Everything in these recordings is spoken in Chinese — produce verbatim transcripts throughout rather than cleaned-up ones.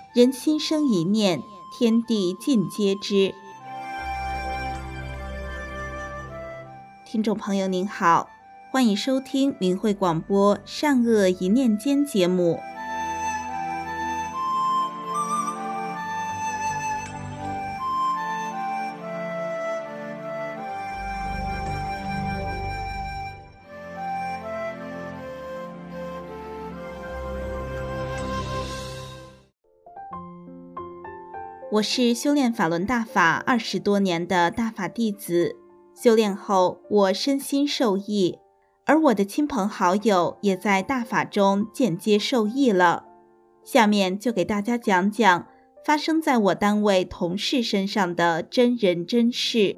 人心生一念，天地尽皆知。听众朋友您好，欢迎收听明慧广播善恶一念间节目。我是修炼法轮大法二十多年的大法弟子，修炼后我身心受益，而我的亲朋好友也在大法中间接受益了。下面就给大家讲讲发生在我单位同事身上的真人真事。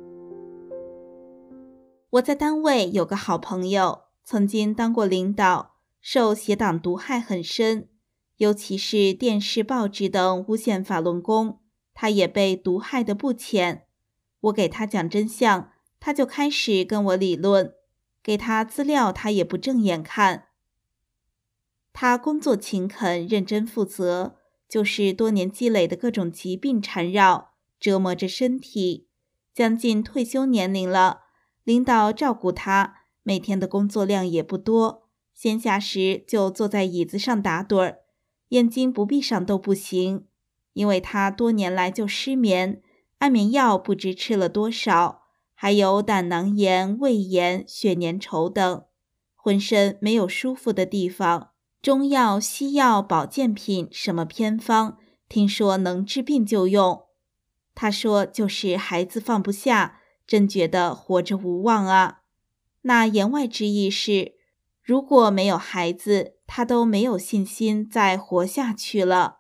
我在单位有个好朋友，曾经当过领导，受邪党毒害很深，尤其是电视报纸等诬陷法轮功，他也被毒害得不浅。我给他讲真相，他就开始跟我理论，给他资料他也不正眼看。他工作勤恳，认真负责，就是多年积累的各种疾病缠绕，折磨着身体。将近退休年龄了，领导照顾他，每天的工作量也不多，闲暇时就坐在椅子上打盹儿，眼睛不闭上都不行。因为他多年来就失眠，安眠药不知吃了多少，还有胆囊炎、胃炎、血粘稠等，浑身没有舒服的地方。中药、西药、保健品什么偏方，听说能治病就用。他说就是孩子放不下，真觉得活着无望啊。那言外之意是，如果没有孩子，他都没有信心再活下去了。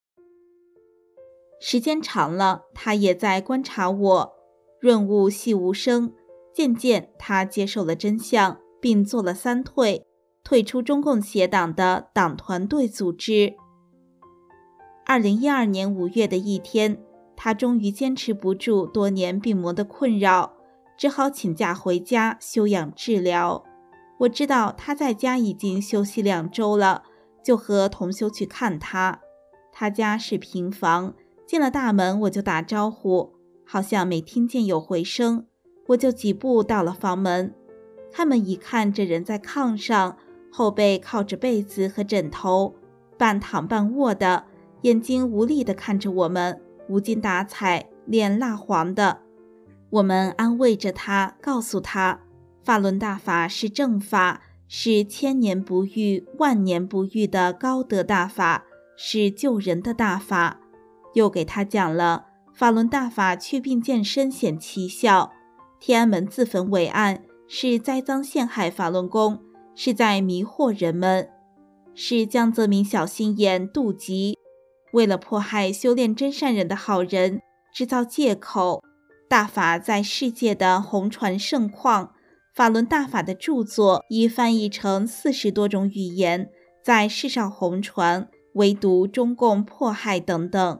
时间长了，他也在观察我，润物细无声。渐渐他接受了真相，并做了三退，退出中共邪党的党团队组织。二零一二年五月的一天，他终于坚持不住多年病魔的困扰，只好请假回家休养治疗。我知道他在家已经休息两周了，就和同修去看他。他家是平房，进了大门我就打招呼，好像没听见有回声，我就几步到了房门。开门一看，这人在炕上，后背靠着被子和枕头，半躺半卧的，眼睛无力地看着我们，无精打采，脸蜡黄的。我们安慰着他，告诉他，法轮大法是正法，是千年不遇、万年不遇的高德大法，是救人的大法。又给他讲了法轮大法祛病健身显奇效，天安门自焚伟案是栽赃陷害法轮功，是在迷惑人们，是江泽民小心眼妒忌，为了迫害修炼真善人的好人制造借口。大法在世界的红传盛况，法轮大法的著作已翻译成四十多种语言，在世上红传，唯独中共迫害等等。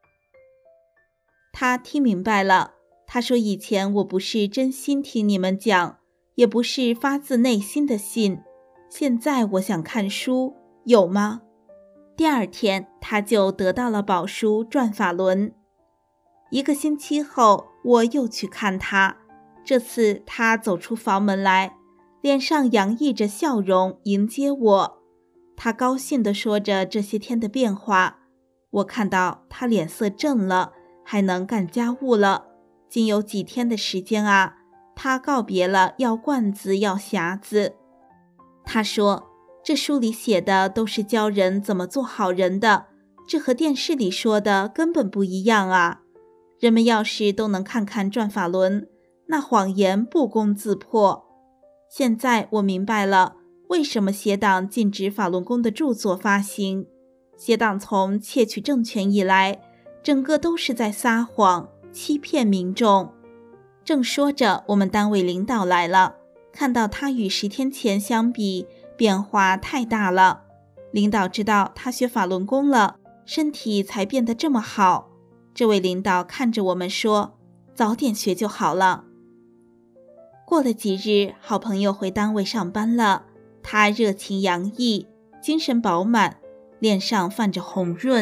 他听明白了，他说以前我不是真心听你们讲，也不是发自内心的信，现在我想看书，有吗？第二天他就得到了宝书转法轮。一个星期后我又去看他，这次他走出房门来，脸上洋溢着笑容迎接我。他高兴地说着这些天的变化，我看到他脸色正了，还能干家务了。仅有几天的时间啊，他告别了要罐子要匣子。他说这书里写的都是教人怎么做好人的，这和电视里说的根本不一样啊。人们要是都能看看转法轮，那谎言不攻自破。现在我明白了，为什么邪党禁止法轮功的著作发行。邪党从窃取政权以来，整个都是在撒谎，欺骗民众。正说着，我们单位领导来了，看到他与十天前相比，变化太大了。领导知道他学法轮功了，身体才变得这么好。这位领导看着我们说，早点学就好了。过了几日，好朋友回单位上班了，他热情洋溢，精神饱满，脸上泛着红润，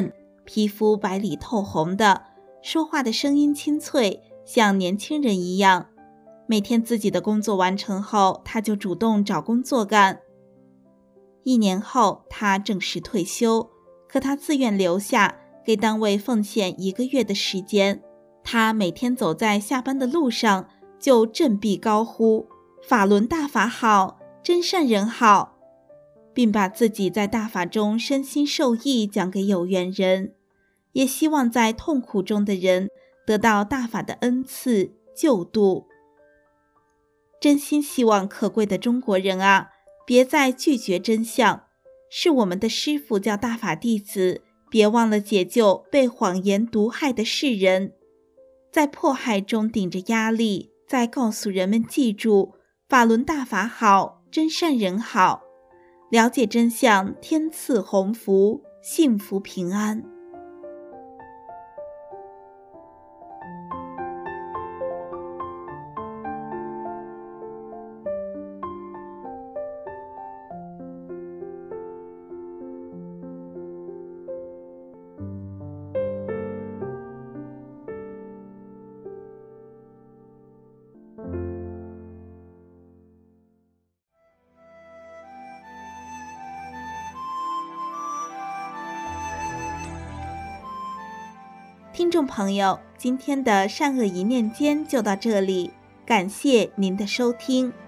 皮肤白里透红的，说话的声音清脆，像年轻人一样。每天自己的工作完成后，他就主动找工作干。一年后，他正式退休，可他自愿留下，给单位奉献一个月的时间。他每天走在下班的路上，就振臂高呼：法轮大法好，真善人好，并把自己在大法中身心受益讲给有缘人，也希望在痛苦中的人得到大法的恩赐救度。真心希望可贵的中国人啊，别再拒绝真相，是我们的师父教大法弟子，别忘了解救被谎言毒害的世人。在迫害中顶着压力，再告诉人们记住法轮大法好，真善人好，了解真相，天赐鸿福，幸福平安。听众朋友，今天的善恶一念间就到这里，感谢您的收听。